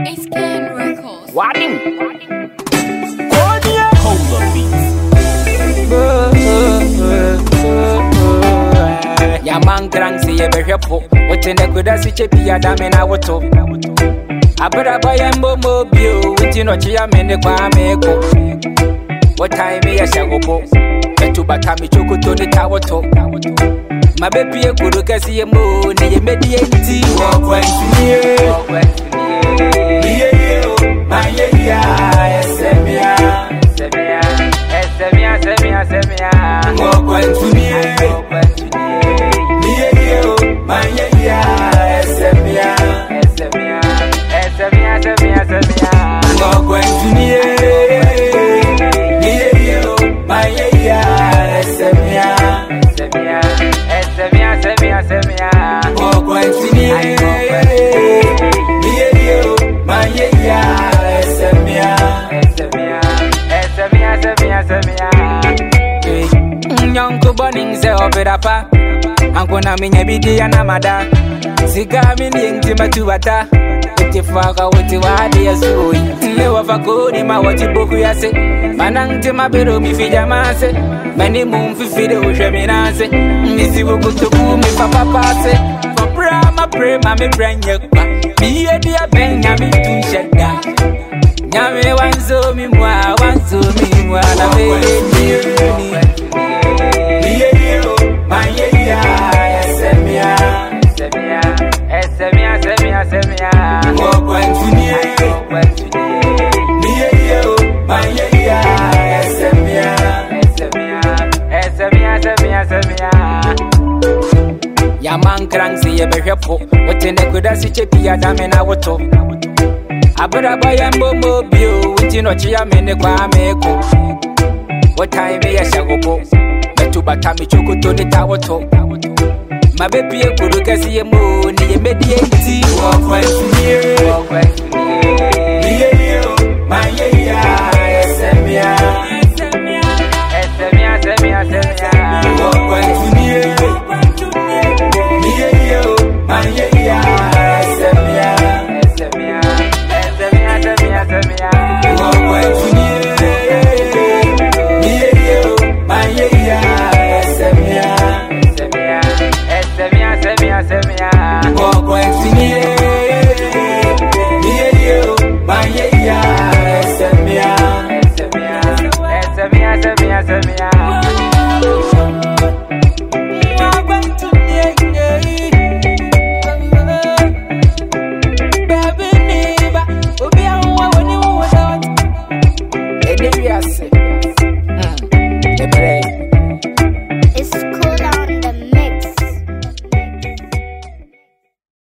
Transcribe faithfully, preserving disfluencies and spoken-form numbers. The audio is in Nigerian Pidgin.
It's Ken Records. Wadding. Cola beats. Ya man grang si ye behwepo. Wote ne kuda si chepi ya dame na woto. Abra boy mbo mobio. Winti no chia mene kwa meko. What time ya shagopo. Betu batami choko to ne tawoto. My baby e kuru kasi ye mo. Ne ye medi enti. Walk when to me. Walk when to me. My yeah, Semia, Semia, Semia, Semia, Semia. Walk when to me, walk when to me. My yeah, Semia, Semia, Semia, Semia, Semia. Walk when to me, my yeah, Semia, Semia, Semia, Semia, Semia. Walk when to me, my yeah. Nyonko boning se operapa Anko na minya bidi ya namada Sika mini ngti matubata Iti faka uti wadi ya sui Lewa fakodi ma wati boku ya se Manangti mabiro mifija mase Mani mumfifide ushe minase Misi wukutuku mifapapase Fabra ma prema mi brenyekwa Miye dia benya mi tusheda Nyame wanzo mi mwa, wanzo mi mwa na vele niyo my yeah, Semia, Semia, Semia, Semia, Semia. Walk when to me, when to me. My yeah, Semia, Semia, Semia, Semia, Semia. Ya man krang si ye behwepo. Wote ne kuda si chepi ya dame na woto. Abra boy mbo mobio. Winti no chia mene kwa meko. What time ya shagopo. Betu batami choko to ne tawoto. My baby e kuru kasi ye mo. Ni ye medi enti. Walk when to